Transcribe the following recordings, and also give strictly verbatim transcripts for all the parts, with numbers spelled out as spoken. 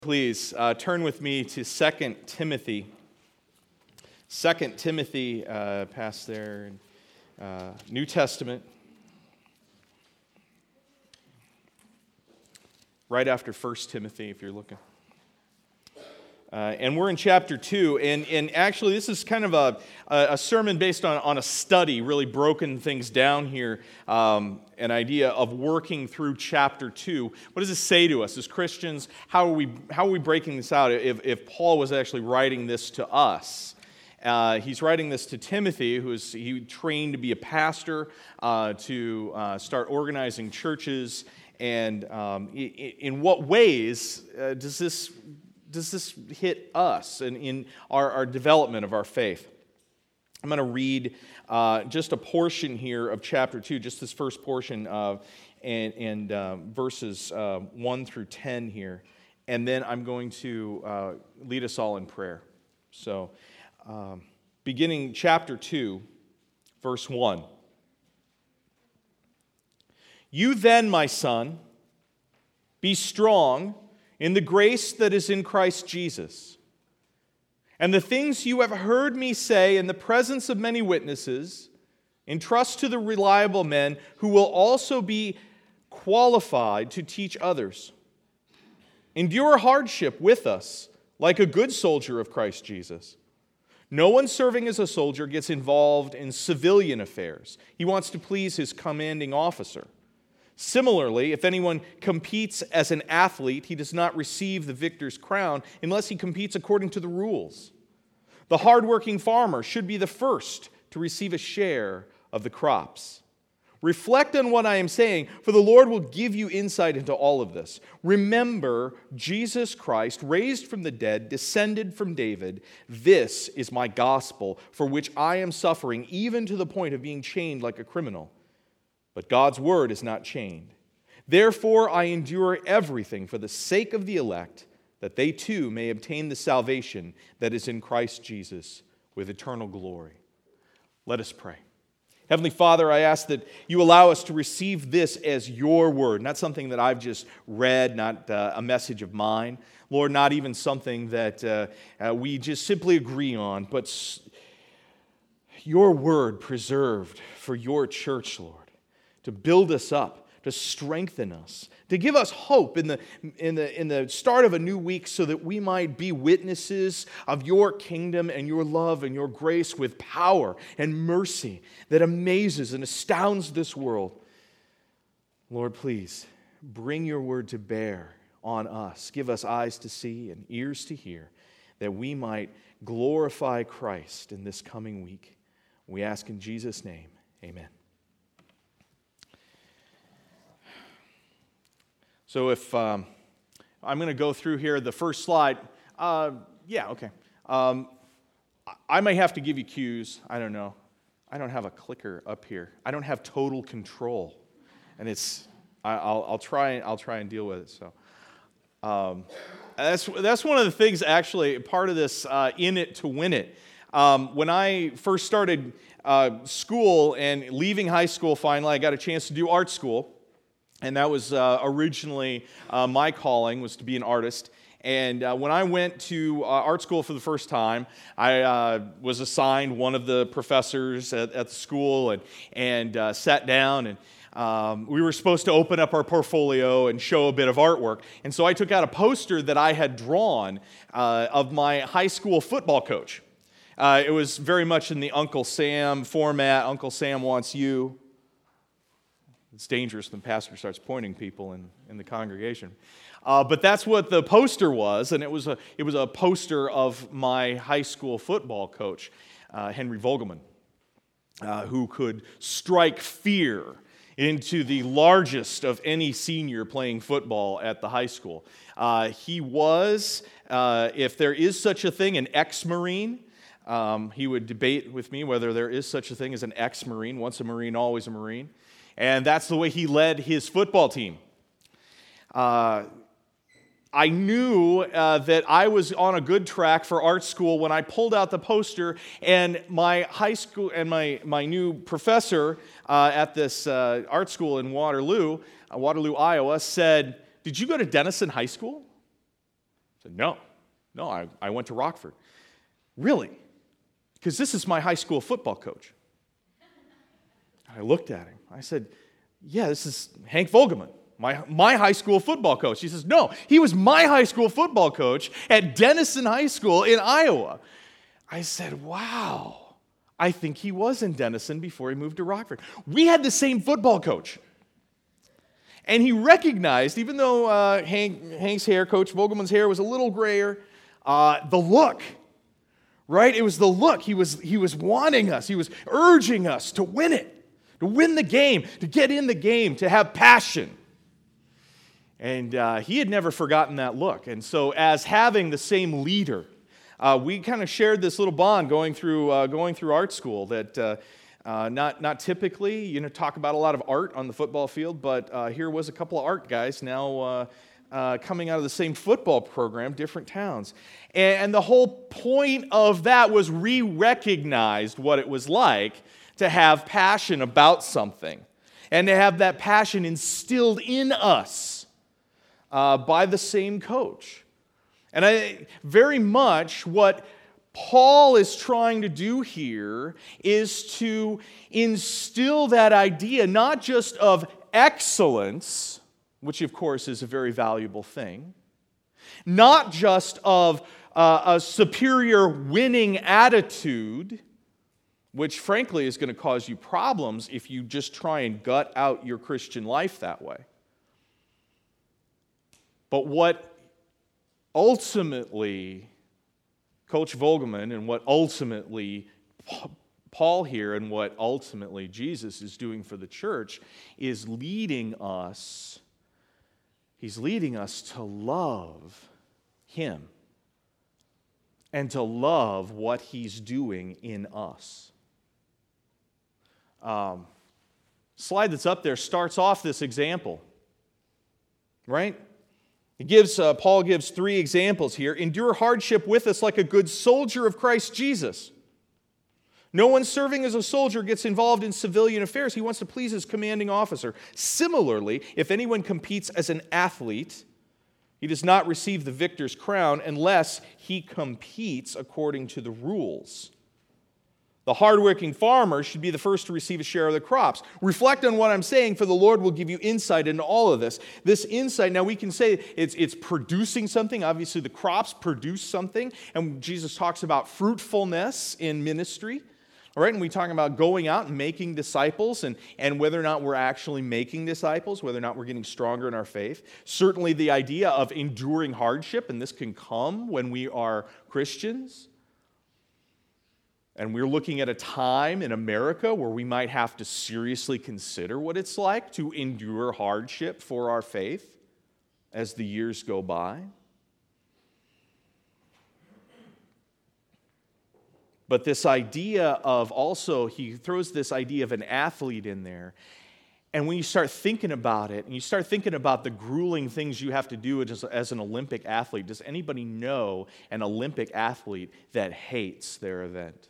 Please uh, turn with me to Second Timothy. Second Timothy, uh, past there, uh, New Testament, right after First Timothy, if you're looking. Uh, and we're in chapter two, and, and actually this is kind of a, a sermon based on, on a study, really broken things down here, um, an idea of working through chapter two. What does this say to us as Christians? How are we, how are we breaking this out if, if Paul was actually writing this to us? Uh, he's writing this to Timothy, who is he trained to be a pastor, uh, to uh, start organizing churches, and um, in, in what ways uh, does this Does this hit us in, in our, our development of our faith? I'm going to read uh, just a portion here of chapter two, just this first portion, of, and, and uh, verses uh, one through ten here, and then I'm going to uh, lead us all in prayer. So, um, beginning chapter two, verse one. You then, my son, be strong in the grace that is in Christ Jesus. And the things you have heard me say in the presence of many witnesses, entrust to the reliable men who will also be qualified to teach others. Endure hardship with us, like a good soldier of Christ Jesus. No one serving as a soldier gets involved in civilian affairs. He wants to please his commanding officer. Similarly, if anyone competes as an athlete, he does not receive the victor's crown unless he competes according to the rules. The hardworking farmer should be the first to receive a share of the crops. Reflect on what I am saying, for the Lord will give you insight into all of this. Remember Jesus Christ, raised from the dead, descended from David. This is my gospel, for which I am suffering, even to the point of being chained like a criminal. But God's word is not chained. Therefore, I endure everything for the sake of the elect, that they too may obtain the salvation that is in Christ Jesus with eternal glory. Let us pray. Heavenly Father, I ask that you allow us to receive this as your word, not something that I've just read, not uh, a message of mine. Lord, not even something that uh, uh, we just simply agree on, but s- your word preserved for your church, Lord. To build us up, to strengthen us, to give us hope in the, in the, in the start of a new week so that we might be witnesses of your kingdom and your love and your grace with power and mercy that amazes and astounds this world. Lord, please bring your word to bear on us. Give us eyes to see and ears to hear that we might glorify Christ in this coming week. We ask in Jesus' name, amen. So if um, I'm going to go through here, the first slide, uh, yeah, okay. Um, I may have to give you cues. I don't know. I don't have a clicker up here. I don't have total control, and it's. I, I'll, I'll try. I'll try and deal with it. So um, that's that's one of the things. Actually, part of this uh, in it to win it. Um, when I first started uh, school and leaving high school, finally, I got a chance to do art school. And that was uh, originally uh, my calling, was to be an artist. And uh, when I went to uh, art school for the first time, I uh, was assigned one of the professors at, at the school and, and uh, sat down. And um, we were supposed to open up our portfolio and show a bit of artwork. And so I took out a poster that I had drawn uh, of my high school football coach. Uh, it was very much in the Uncle Sam format. Uncle Sam wants you. It's dangerous when the pastor starts pointing people in, in the congregation. Uh, but that's what the poster was, and it was a it was a poster of my high school football coach, uh, Henry Vogelman, uh, who could strike fear into the largest of any senior playing football at the high school. Uh, he was, uh, if there is such a thing, an ex-Marine. Um, he would debate with me whether there is such a thing as an ex-Marine. Once a Marine, always a Marine. And that's the way he led his football team. Uh, I knew uh, that I was on a good track for art school when I pulled out the poster, and my high school and my, my new professor uh, at this uh, art school in Waterloo, uh, Waterloo, Iowa, said, "Did you go to Denison High School?" said, no, no, I, I went to Rockford. Really? Because this is my high school football coach. I looked at him. I said, yeah, this is Hank Vogelman, my, my high school football coach. He says, no, he was my high school football coach at Denison High School in Iowa. I said, wow. I think he was in Denison before he moved to Rockford. We had the same football coach. And he recognized, even though uh, Hank, Hank's hair, Coach Vogelman's hair, was a little grayer, uh, the look, right? It was the look. He was, he was wanting us. He was urging us to win it, to win the game, to get in the game, to have passion. And uh, he had never forgotten that look. And so as having the same leader, Uh, we kind of shared this little bond going through uh, going through art school that uh, uh, not not typically, you know, talk about a lot of art on the football field, but uh, here was a couple of art guys now uh, uh, coming out of the same football program, different towns. And, and the whole point of that was we recognized what it was like to have passion about something and to have that passion instilled in us uh, by the same coach. And I, very much what Paul is trying to do here is to instill that idea not just of excellence, which of course is a very valuable thing, not just of uh, a superior winning attitude, which frankly is going to cause you problems if you just try and gut out your Christian life that way. But what ultimately, Coach Vogelman and what ultimately Paul here and what ultimately Jesus is doing for the church is leading us, he's leading us to love him and to love what he's doing in us. Um, slide that's up there starts off this example, right? He gives, uh, Paul gives three examples here. Endure hardship with us like a good soldier of Christ Jesus. No one serving as a soldier gets involved in civilian affairs. He wants to please his commanding officer. Similarly, if anyone competes as an athlete, he does not receive the victor's crown unless he competes according to the rules. The hardworking farmer should be the first to receive a share of the crops. Reflect on what I'm saying, for the Lord will give you insight into all of this. This insight, now we can say it's, it's producing something. Obviously, the crops produce something. And Jesus talks about fruitfulness in ministry. All right, and we talk about going out and making disciples and, and whether or not we're actually making disciples, whether or not we're getting stronger in our faith. Certainly the idea of enduring hardship, and this can come when we are Christians. And we're looking at a time in America where we might have to seriously consider what it's like to endure hardship for our faith as the years go by. But this idea of also, he throws this idea of an athlete in there. And when you start thinking about it, and you start thinking about the grueling things you have to do as, as an Olympic athlete, does anybody know an Olympic athlete that hates their event?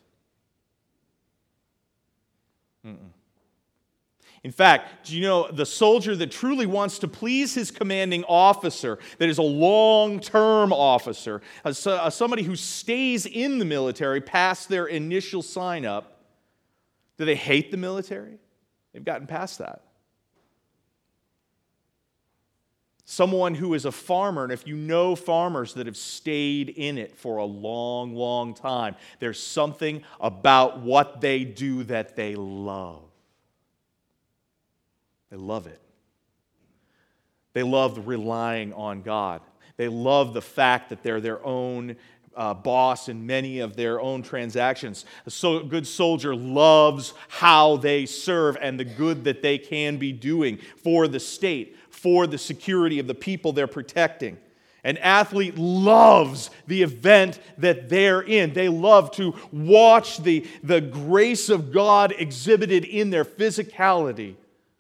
Mm-mm. In fact, do you know the soldier that truly wants to please his commanding officer, that is a long-term officer, as somebody who stays in the military past their initial sign-up, do they hate the military? They've gotten past that. Someone who is a farmer, and if you know farmers that have stayed in it for a long, long time, there's something about what they do that they love. They love it. They love relying on God. They love the fact that they're their own uh, boss in many of their own transactions. A so, good soldier loves how they serve and the good that they can be doing for the state, for the security of the people they're protecting. An athlete loves the event that they're in. They love to watch the, the grace of God exhibited in their physicality.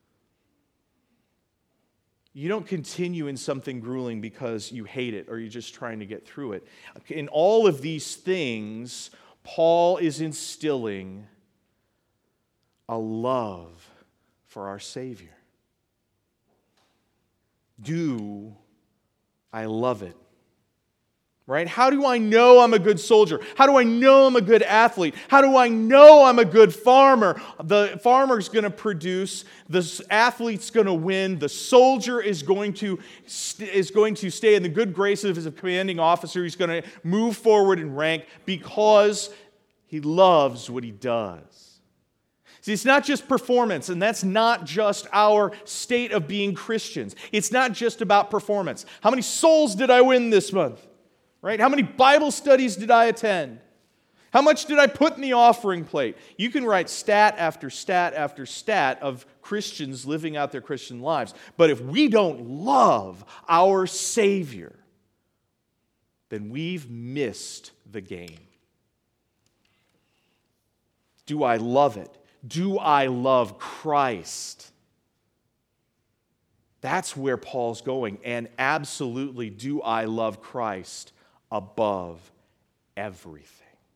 You don't continue in something grueling because you hate it or you're just trying to get through it. In all of these things, Paul is instilling a love for our Savior. Do I love it? Right? How do I know I'm a good soldier? How do I know I'm a good athlete? How do I know I'm a good farmer? The farmer's going to produce, the athlete's going to win, the soldier is going to is going to stay in the good graces of a commanding officer. He's going to move forward in rank because he loves what he does. See, it's not just performance, and that's not just our state of being Christians. It's not just about performance. How many souls did I win this month? Right? How many Bible studies did I attend? How much did I put in the offering plate? You can write stat after stat after stat of Christians living out their Christian lives. But if we don't love our Savior, then we've missed the game. Do I love it? Do I love Christ? That's where Paul's going. And absolutely, do I love Christ above everything?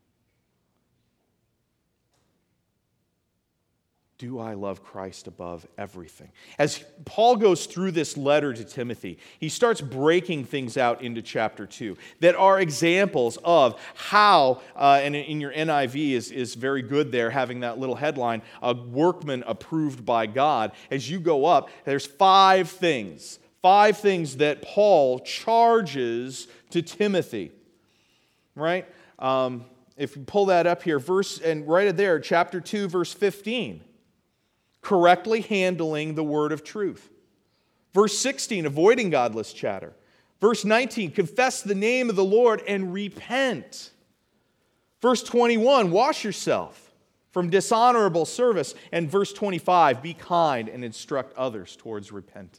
Do I love Christ above everything? As Paul goes through this letter to Timothy, he starts breaking things out into chapter two that are examples of how, uh, and in your N I V is, is very good there, having that little headline, a workman approved by God. As you go up, there's five things, five things that Paul charges to Timothy, right? Um, if you pull that up here, verse, and right there, chapter two, verse fifteen. Correctly handling the word of truth. Verse sixteen, avoiding godless chatter. Verse nineteen, confess the name of the Lord and repent. Verse twenty-one, wash yourself from dishonorable service. And verse twenty-five, be kind and instruct others towards repentance.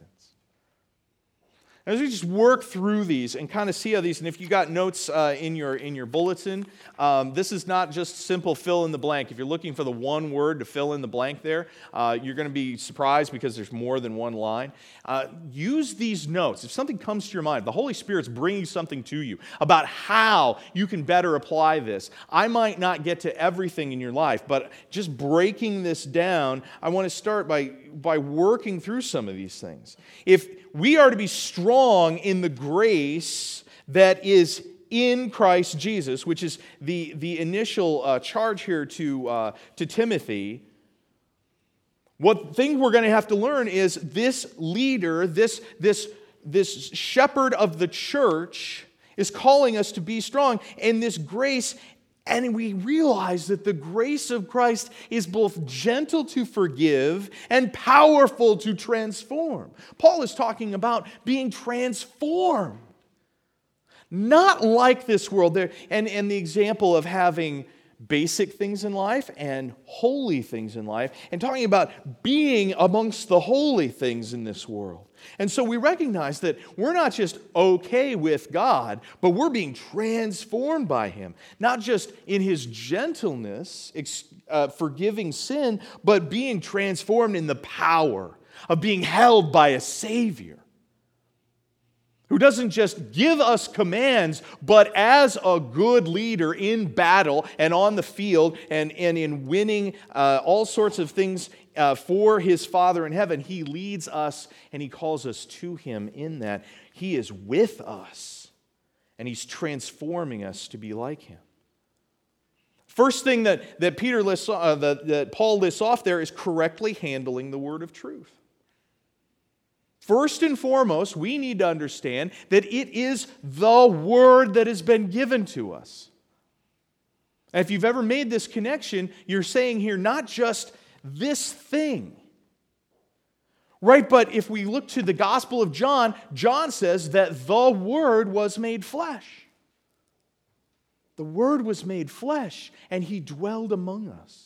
As we just work through these and kind of see how these, and if you got notes uh, in your in your bulletin, um, this is not just simple fill in the blank. If you're looking for the one word to fill in the blank there, uh, you're going to be surprised because there's more than one line. Uh, use these notes. If something comes to your mind, the Holy Spirit's bringing something to you about how you can better apply this. I might not get to everything in your life, but just breaking this down, I want to start by, by working through some of these things. If we are to be strong in the grace that is in Christ Jesus, which is the, the initial uh, charge here to, uh, to Timothy. What thing we're going to have to learn is this leader, this, this, this shepherd of the church is calling us to be strong in this grace. And we realize that the grace of Christ is both gentle to forgive and powerful to transform. Paul is talking about being transformed. Not like this world. There, and, and the example of having basic things in life and holy things in life, and talking about being amongst the holy things in this world. And so we recognize that we're not just okay with God, but we're being transformed by Him. Not just in His gentleness, uh, forgiving sin, but being transformed in the power of being held by a Savior who doesn't just give us commands, but as a good leader in battle and on the field and, and in winning uh, all sorts of things uh, for His Father in heaven, He leads us and He calls us to Him in that. He is with us and He's transforming us to be like Him. First thing that, that, Peter lists, uh, that, that Paul lists off there is correctly handling the word of truth. First and foremost, we need to understand that it is the word that has been given to us. And if you've ever made this connection, you're saying here not just this thing. Right? But if we look to the Gospel of John, John says that the Word was made flesh. The Word was made flesh, and He dwelled among us.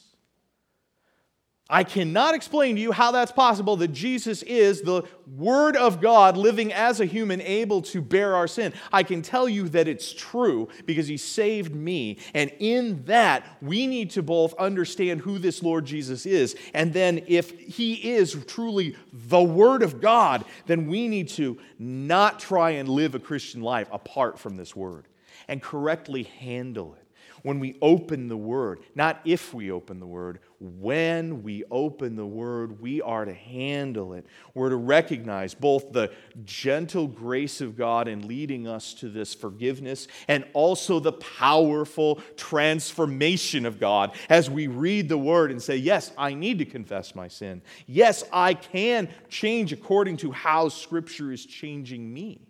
I cannot explain to you how that's possible that Jesus is the Word of God living as a human able to bear our sin. I can tell you that it's true because He saved me. And in that, we need to both understand who this Lord Jesus is. And then if He is truly the Word of God, then we need to not try and live a Christian life apart from this Word and correctly handle it. When we open the Word, not if we open the Word, when we open the Word, we are to handle it. We're to recognize both the gentle grace of God in leading us to this forgiveness and also the powerful transformation of God as we read the Word and say, yes, I need to confess my sin. Yes, I can change according to how Scripture is changing me.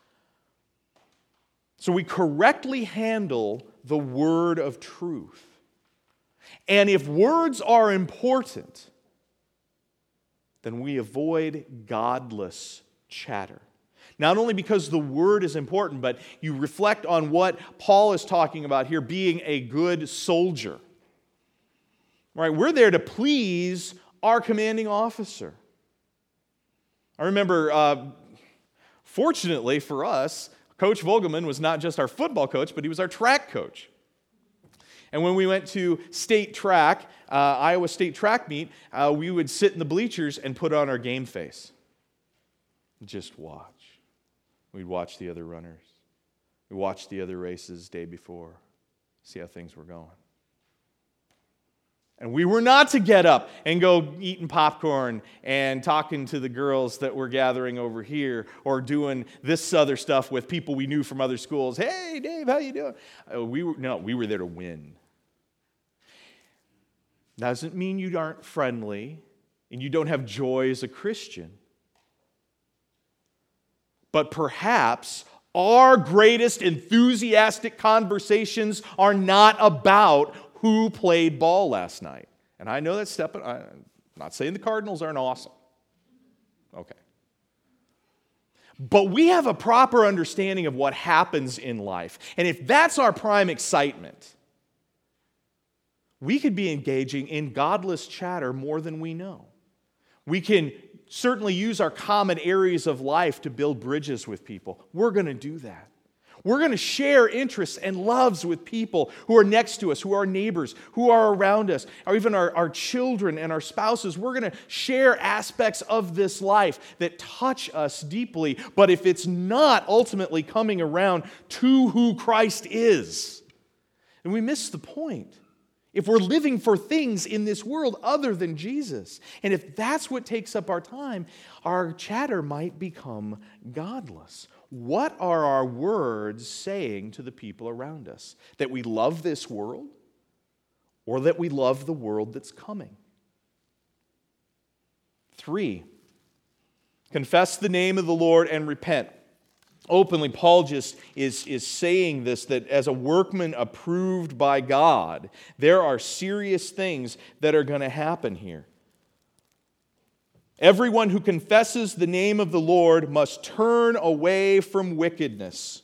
So we correctly handle the word of truth. And if words are important, then we avoid godless chatter. Not only because the word is important, but you reflect on what Paul is talking about here, being a good soldier. Right? We're there to please our commanding officer. I remember, uh, fortunately for us, Coach Vogelman was not just our football coach, but he was our track coach. And when we went to state track, uh, Iowa State track meet, uh, we would sit in the bleachers and put on our game face. Just watch. We'd watch the other runners. We'd watch the other races day before, see how things were going. And we were not to get up and go eating popcorn and talking to the girls that were gathering over here or doing this other stuff with people we knew from other schools. Hey, Dave, how you doing? Uh, we were, no, we were there to win. Doesn't mean you aren't friendly and you don't have joy as a Christian. But perhaps our greatest enthusiastic conversations are not about who played ball last night. And I know that's stepping, I'm not saying the Cardinals aren't awesome. Okay. But we have a proper understanding of what happens in life. And if that's our prime excitement, we could be engaging in godless chatter more than we know. We can certainly use our common areas of life to build bridges with people. We're going to do that. We're going to share interests and loves with people who are next to us, who are our neighbors, who are around us, or even our, our children and our spouses. We're going to share aspects of this life that touch us deeply. But if it's not ultimately coming around to who Christ is, then we miss the point. If we're living for things in this world other than Jesus, and if that's what takes up our time, our chatter might become godless. What are our words saying to the people around us? That we love this world or that we love the world that's coming? Three, confess the name of the Lord and repent. Openly, Paul just is, is saying this, that as a workman approved by God, there are serious things that are going to happen here. Everyone who confesses the name of the Lord must turn away from wickedness.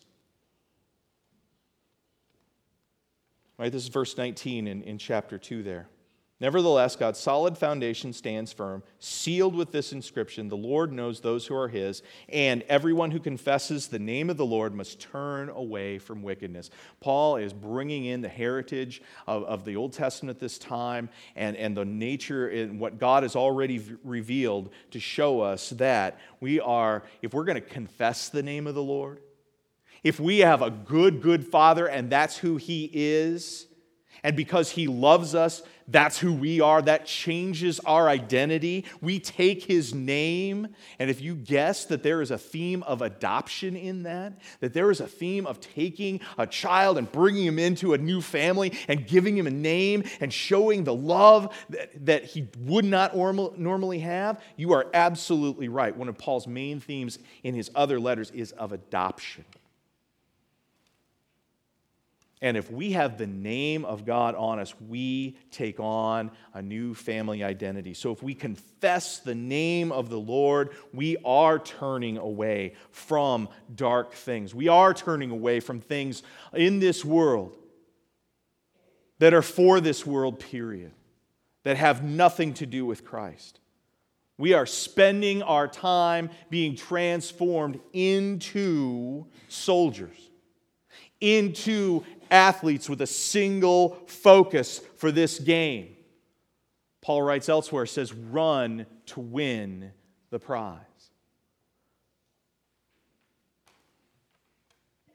Right, this is verse nineteen in, in chapter two there. Nevertheless, God's solid foundation stands firm, sealed with this inscription, the Lord knows those who are His, and everyone who confesses the name of the Lord must turn away from wickedness. Paul is bringing in the heritage of, of the Old Testament at this time and, and the nature in what God has already v- revealed to show us that we are, if we're going to confess the name of the Lord, if we have a good, good Father and that's who He is, and because He loves us, that's who we are. That changes our identity. We take His name, and if you guess that there is a theme of adoption in that, that there is a theme of taking a child and bringing him into a new family and giving him a name and showing the love that, that he would not normally have, you are absolutely right. One of Paul's main themes in his other letters is of adoption. And if we have the name of God on us, we take on a new family identity. So if we confess the name of the Lord, we are turning away from dark things. We are turning away from things in this world that are for this world, period, that have nothing to do with Christ. We are spending our time being transformed into soldiers, into athletes with a single focus for this game. Paul writes elsewhere, says, run to win the prize.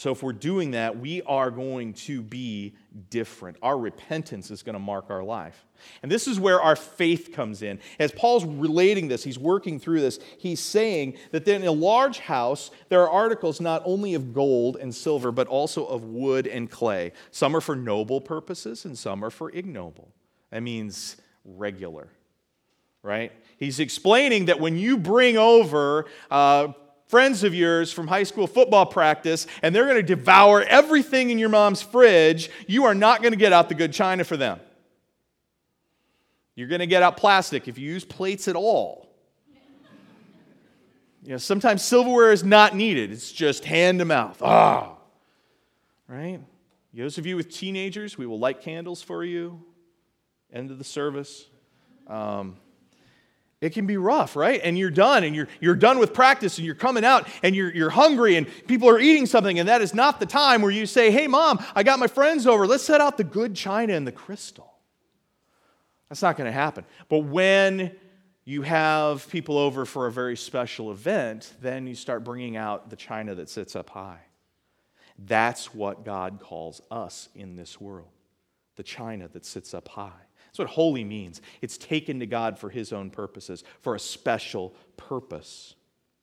So if we're doing that, we are going to be different. Our repentance is going to mark our life. And this is where our faith comes in. As Paul's relating this, he's working through this, he's saying that in a large house, there are articles not only of gold and silver, but also of wood and clay. Some are for noble purposes and some are for ignoble. That means regular, right? He's explaining that when you bring over uh, friends of yours from high school football practice, and they're going to devour everything in your mom's fridge, you are not going to get out the good china for them. You're going to get out plastic if you use plates at all. You know, sometimes silverware is not needed. It's just hand to mouth. Ah, right? Those of you with teenagers, we will light candles for you. End of the service. Um, It can be rough, right? And you're done, and you're you're done with practice, and you're coming out, and you're you're hungry, and people are eating something, and that is not the time where you say, "Hey, Mom, I got my friends over. Let's set out the good china and the crystal." That's not going to happen. But when you have people over for a very special event, then you start bringing out the china that sits up high. That's what God calls us in this world, the china that sits up high. That's what holy means. It's taken to God for His own purposes, for a special purpose.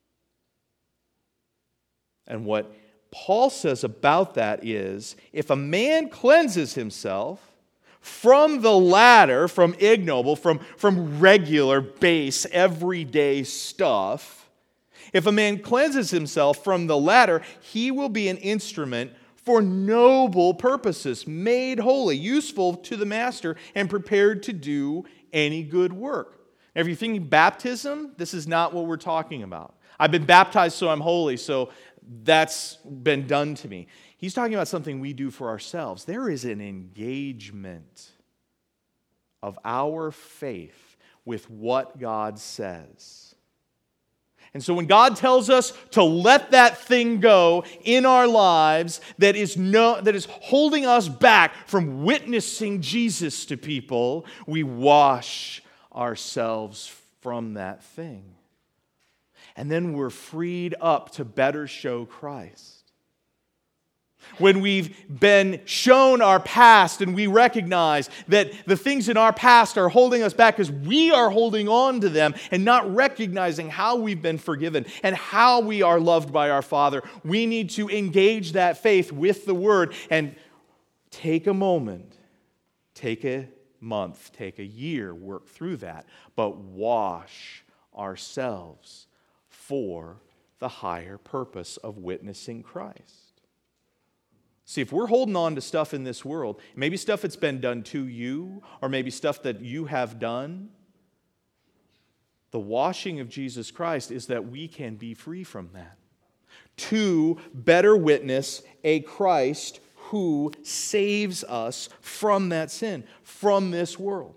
And what Paul says about that is, if a man cleanses himself from the latter, from ignoble, from, from regular, base, everyday stuff, if a man cleanses himself from the latter, he will be an instrument for noble purposes, made holy, useful to the master, and prepared to do any good work. Now, if you're thinking baptism, this is not what we're talking about. I've been baptized, so I'm holy, so that's been done to me. He's talking about something we do for ourselves. There is an engagement of our faith with what God says. And so when God tells us to let that thing go in our lives that is no, that is holding us back from witnessing Jesus to people, we wash ourselves from that thing. And then we're freed up to better show Christ. When we've been shown our past and we recognize that the things in our past are holding us back because we are holding on to them and not recognizing how we've been forgiven and how we are loved by our Father, we need to engage that faith with the Word and take a moment, take a month, take a year, work through that, but wash ourselves for the higher purpose of witnessing Christ. See, if we're holding on to stuff in this world, maybe stuff that's been done to you, or maybe stuff that you have done, the washing of Jesus Christ is that we can be free from that. To better witness a Christ who saves us from that sin, from this world.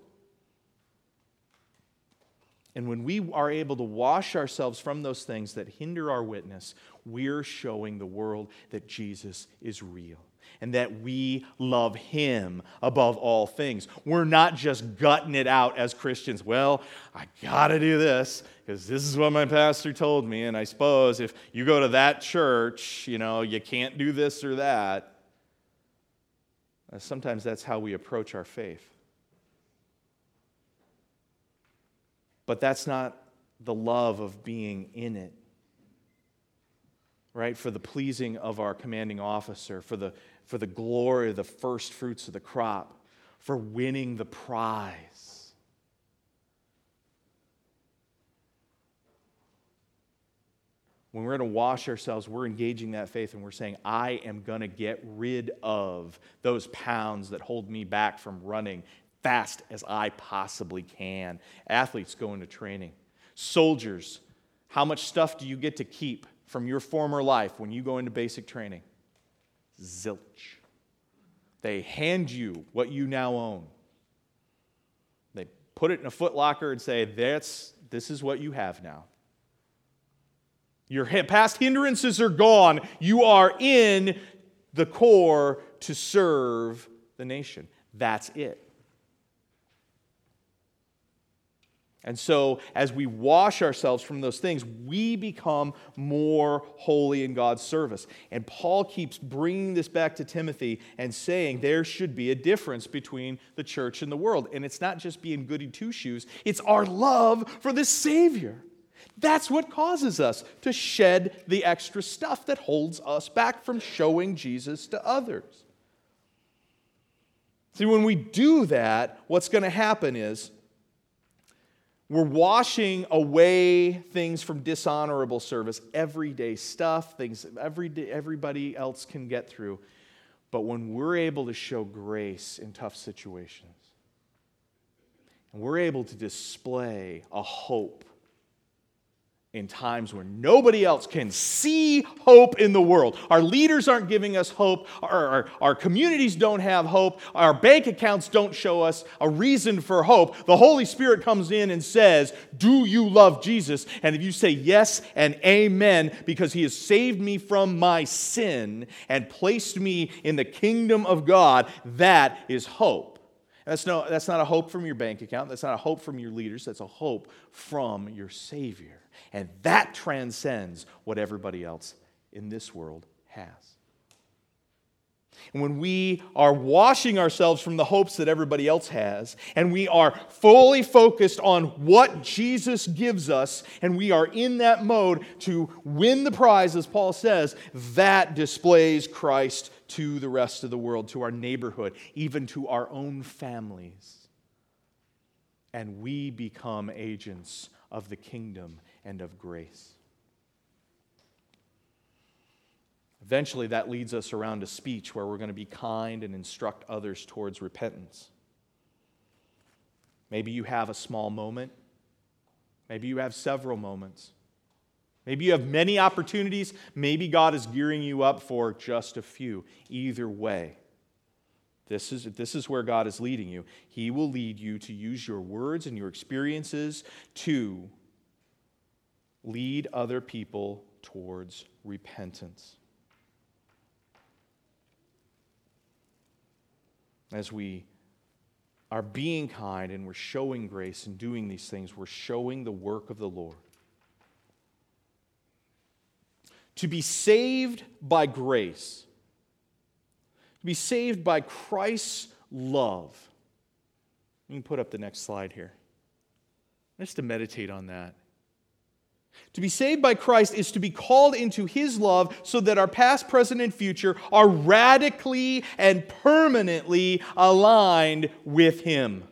And when we are able to wash ourselves from those things that hinder our witness, we're showing the world that Jesus is real and that we love Him above all things. We're not just gutting it out as Christians. Well, I got to do this because this is what my pastor told me, and I suppose if you go to that church, you know, you can't do this or that. Sometimes that's how we approach our faith. But that's not the love of being in it, right? For the pleasing of our commanding officer, for the, for the glory of the first fruits of the crop, for winning the prize. When we're going to wash ourselves, we're engaging that faith and we're saying, I am going to get rid of those pounds that hold me back from running fast as I possibly can. Athletes go into training. Soldiers, how much stuff do you get to keep from your former life when you go into basic training? Zilch. They hand you what you now own. They put it in a footlocker and say, That's, this is what you have now. Your past hindrances are gone. You are in the Corps to serve the nation. That's it. And so, as we wash ourselves from those things, we become more holy in God's service. And Paul keeps bringing this back to Timothy and saying there should be a difference between the church and the world. And it's not just being goody two-shoes, it's our love for the Savior. That's what causes us to shed the extra stuff that holds us back from showing Jesus to others. See, when we do that, what's going to happen is we're washing away things from dishonorable service, everyday stuff, things every day, everybody else can get through. But when we're able to show grace in tough situations, and we're able to display a hope in times where nobody else can see hope in the world. Our leaders aren't giving us hope. Our, our, our communities don't have hope. Our bank accounts don't show us a reason for hope. The Holy Spirit comes in and says, do you love Jesus? And if you say yes and amen, because He has saved me from my sin and placed me in the kingdom of God, that is hope. And that's, no, that's not a hope from your bank account. That's not a hope from your leaders. That's a hope from your Savior. And that transcends what everybody else in this world has. And when we are washing ourselves from the hopes that everybody else has, and we are fully focused on what Jesus gives us, and we are in that mode to win the prize, as Paul says, that displays Christ to the rest of the world, to our neighborhood, even to our own families. And we become agents of the kingdom and of grace. Eventually, that leads us around to speech, where we're going to be kind and instruct others towards repentance. Maybe you have a small moment. Maybe you have several moments. Maybe you have many opportunities. Maybe God is gearing you up for just a few. Either way, this is, this is where God is leading you. He will lead you to use your words and your experiences to lead other people towards repentance. As we are being kind and we're showing grace and doing these things, we're showing the work of the Lord. To be saved by grace, to be saved by Christ's love. You can put up the next slide here. Just to meditate on that. To be saved by Christ is to be called into His love so that our past, present, and future are radically and permanently aligned with Him.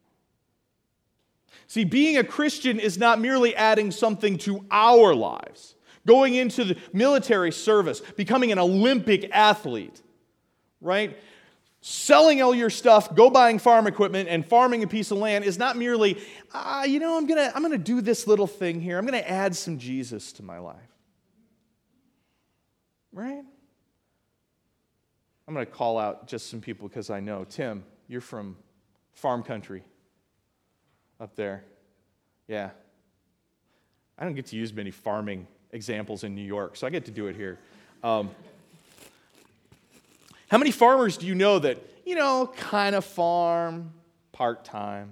See, being a Christian is not merely adding something to our lives, going into the military service, becoming an Olympic athlete, right? Selling all your stuff, go buying farm equipment, and farming a piece of land is not merely, ah, you know, I'm gonna, I'm gonna do this little thing here. I'm gonna add some Jesus to my life. Right? I'm gonna call out just some people because I know. Tim, you're from farm country up there. Yeah. I don't get to use many farming examples in New York, so I get to do it here. Um, How many farmers do you know that, you know, kind of farm part-time?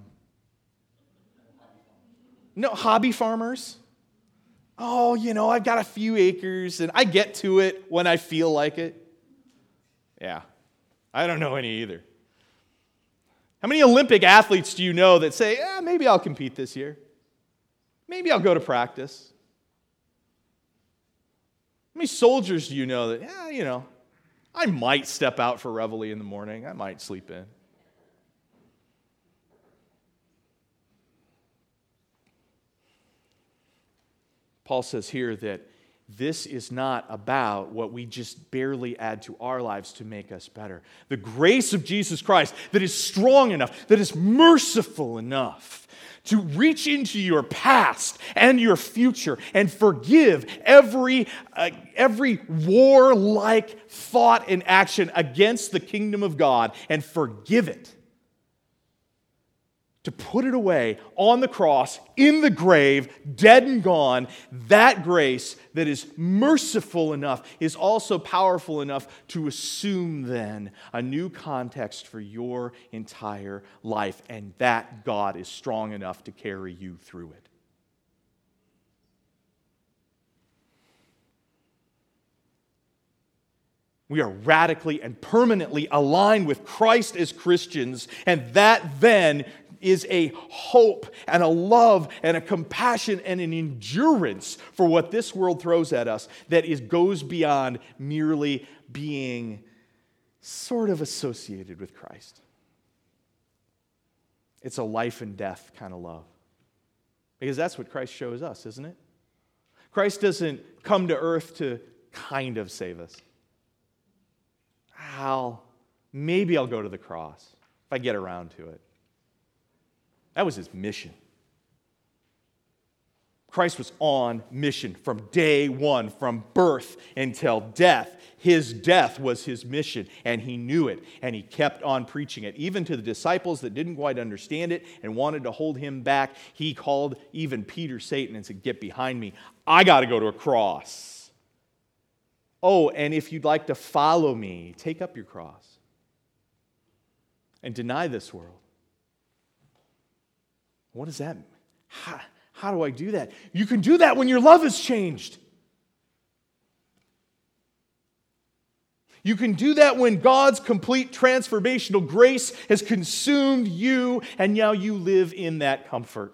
No, hobby farmers? Oh, you know, I've got a few acres and I get to it when I feel like it. Yeah, I don't know any either. How many Olympic athletes do you know that say, eh, maybe I'll compete this year? Maybe I'll go to practice? How many soldiers do you know that, yeah, you know, I might step out for reveille in the morning. I might sleep in. Paul says here that this is not about what we just barely add to our lives to make us better. The grace of Jesus Christ that is strong enough, that is merciful enough to reach into your past and your future and forgive every, uh, every warlike thought and action against the kingdom of God and forgive it. to put it away on the cross, in the grave, dead and gone, that grace that is merciful enough is also powerful enough to assume then a new context for your entire life, and that God is strong enough to carry you through it. We are radically and permanently aligned with Christ as Christians, and that then is a hope and a love and a compassion and an endurance for what this world throws at us that is, goes beyond merely being sort of associated with Christ. It's a life and death kind of love. Because that's what Christ shows us, isn't it? Christ doesn't come to earth to kind of save us. I'll, maybe I'll go to the cross if I get around to it. That was his mission. Christ was on mission from day one, from birth until death. His death was his mission, and he knew it, and he kept on preaching it. Even to the disciples that didn't quite understand it and wanted to hold him back, he called even Peter Satan and said, "Get behind me. I got to go to a cross. Oh, and if you'd like to follow me, take up your cross and deny this world." What does that mean? How, how do I do that? You can do that when your love has changed. You can do that when God's complete transformational grace has consumed you, and now you live in that comfort.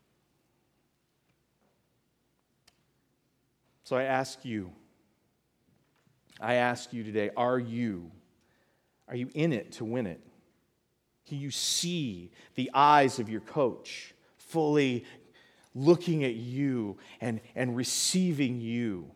So I ask you, I ask you today, are you, are you in it to win it? Can you see the eyes of your coach fully looking at you and, and receiving you?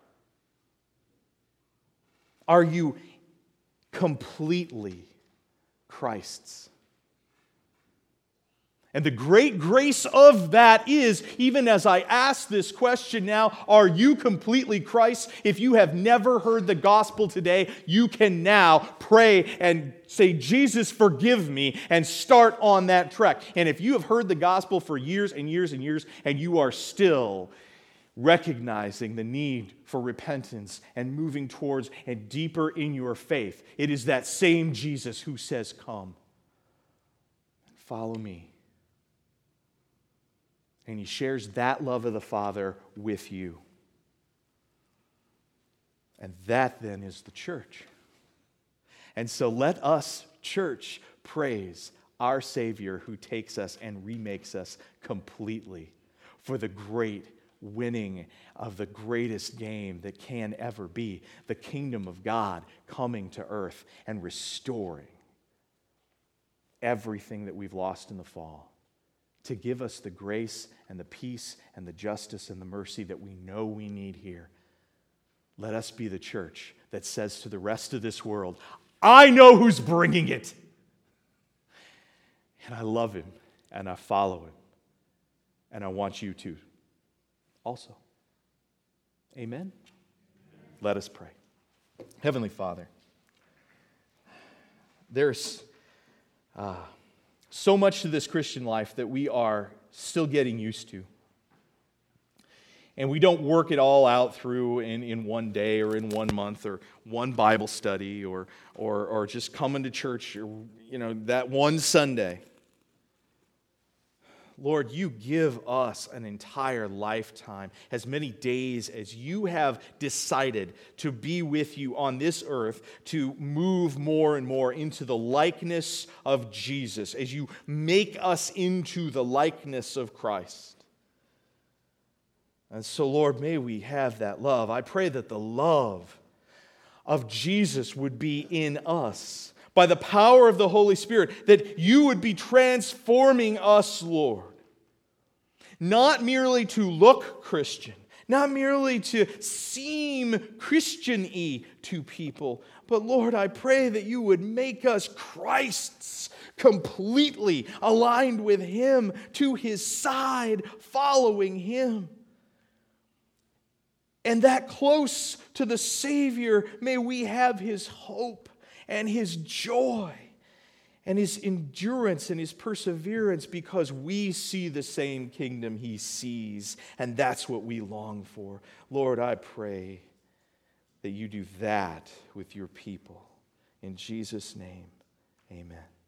Are you completely Christ's? And the great grace of that is, even as I ask this question now, are you completely Christ? If you have never heard the gospel today, you can now pray and say, "Jesus, forgive me," and start on that trek. And if you have heard the gospel for years and years and years, and you are still recognizing the need for repentance and moving towards and deeper in your faith, it is that same Jesus who says, "Come, follow me." And he shares that love of the Father with you. And that then is the church. And so let us, church, praise our Savior who takes us and remakes us completely for the great winning of the greatest game that can ever be, the kingdom of God coming to earth and restoring everything that we've lost in the fall, to give us the grace and the peace and the justice and the mercy that we know we need here. Let us be the church that says to the rest of this world, "I know who's bringing it. And I love him, and I follow him, and I want you to also." Amen? Let us pray. Heavenly Father, there's uh, so much to this Christian life that we are still getting used to. And we don't work it all out through in, in one day or in one month or one Bible study or, or, or just coming to church, or, you know, that one Sunday. Lord, you give us an entire lifetime, as many days as you have decided to be with you on this earth, to move more and more into the likeness of Jesus, as you make us into the likeness of Christ. And so, Lord, may we have that love. I pray that the love of Jesus would be in us by the power of the Holy Spirit, that you would be transforming us, Lord. Not merely to look Christian, not merely to seem Christian-y to people, but Lord, I pray that you would make us Christ's, completely aligned with him, to his side, following him. And that close to the Savior, may we have his hope and his joy and his endurance and his perseverance because we see the same kingdom he sees, and that's what we long for. Lord, I pray that you do that with your people. In Jesus' name, amen.